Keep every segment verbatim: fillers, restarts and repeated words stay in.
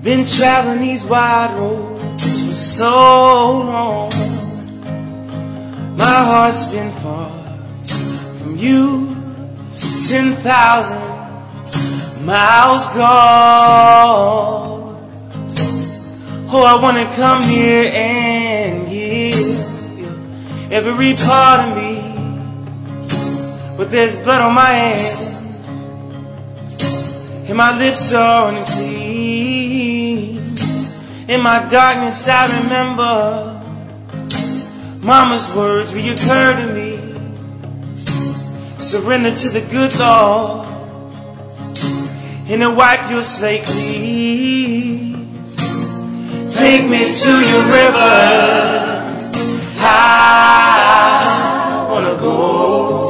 Been traveling these wide roads for so long. My heart's been far from you, ten thousand miles gone. Oh, I wanna come here and give every part of me, but there's blood on my hands and my lips are unclean. In my darkness I remember Mama's words reoccur to me. Surrender to the good Lord and to wipe your slate clean. Take me to your river, I wanna go.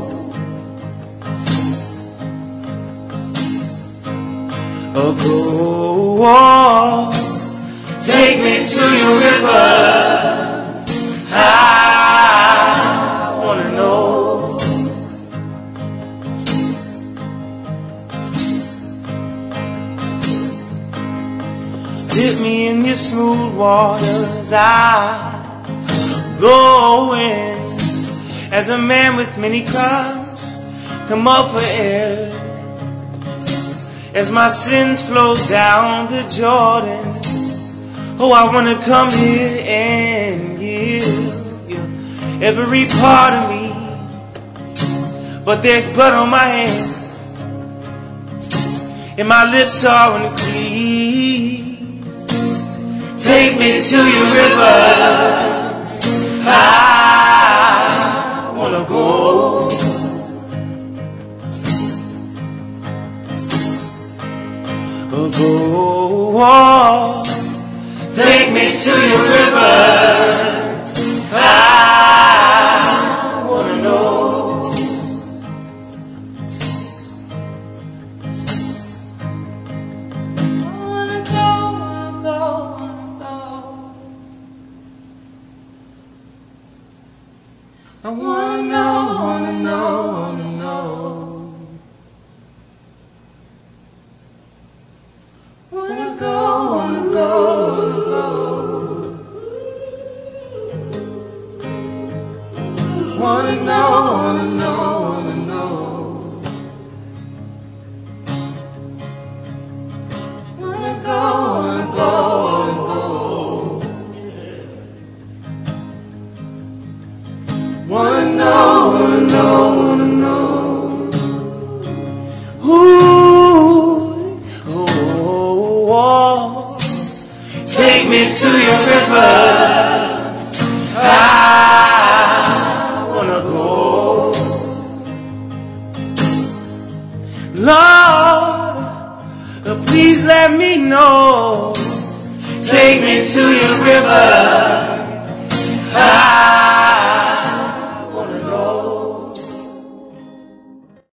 Oh, go, take me to your river, I wanna know. Dip me in your smooth waters, I go in. As a man with many crimes, come up for air. As my sins flow down the Jordan, oh, I wanna come here and give you every part of me, but there's blood on my hands and my lips are unclean. Take me to your river, I wanna go. Oh, go, take me to your river, I wanna know. Wanna go, wanna go, wanna go. I wanna know, wanna know, wanna know. Wanna go, wanna go, wanna go. Wanna know, wanna know, wanna know. Wanna go, wanna go, wanna go. Wanna know, wanna know, wanna know. Ooh, oh, take me to your river, I wanna go. Lord, please let me know. Take me to your river, I